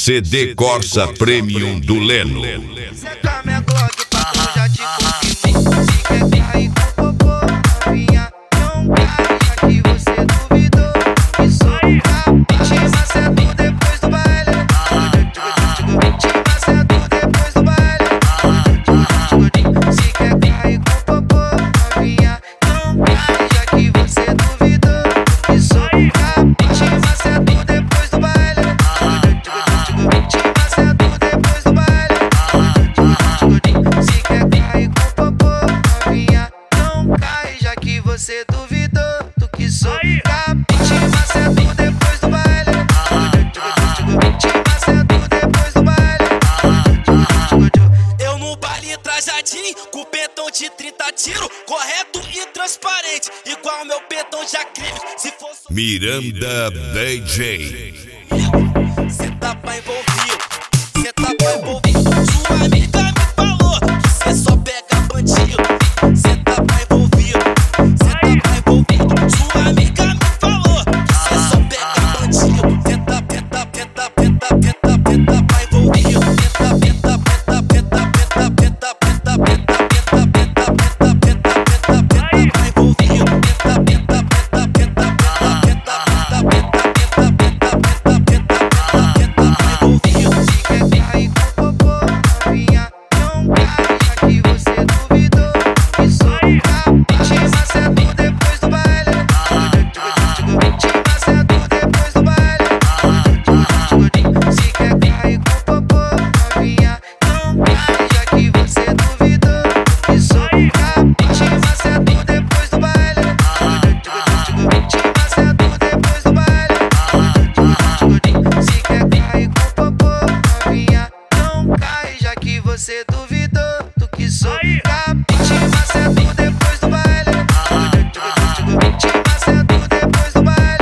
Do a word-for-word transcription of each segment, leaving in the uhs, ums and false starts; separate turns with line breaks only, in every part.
C D Corsa Premium do Leno.
Seca minha Glock, papo, já te confirmei. Se quer cair com popô, novinha, não cai, já que você duvidou. Que sou capite, macedo depois do baile. Te macedo depois do baile. Se quer cair com popô, novinha, não cai, já que você duvidou. Que sou capite, macedo depois do baile. Te macedo depois do baile. Se quer cair com popô, novinha, não cai, já que você duvidou. Tu que sou capite, macedo depois do baile. Te macedo depois do baile.
Eu no baile trajadinho, com pentão de trinta tiro, correto e transparente, igual meu pentão de acrílico. Se fosse
Miranda D J.
cê tá pra envolver, cê tá pra envolver. Sua amiga me falou que cê só pega bandido. Cê tá pra envolver, cê tá pra envolver. Sua amiga me falou que cê só pega bandido. Cê tá, cê tá, cê tá, cê tá, cê tá, cê tá pra envolver. Cê tá, cê tá, cê tá, cê tá, cê tá, cê tá, cê tá, cê tá, cê tá, cê tá, cê tá, cê tá, cê tá pra envolver. Cê tá, cê tá, cê tá, cê tá, cê tá, cê tá, cê tá, cê tá, cê tá pra Você duvidou, tu que sou capite, macedo depois do baile. Te macedo depois do baile.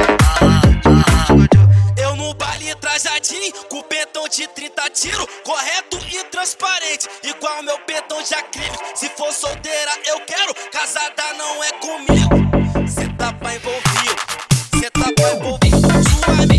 Eu no baile trajadinho, com pentão de trinta tiro, correto e transparente, igual meu pentão de acrílico. Se for solteira eu quero, casada não é comigo. Cê tá pra envolver, cê tá pra envolver. Sua amiga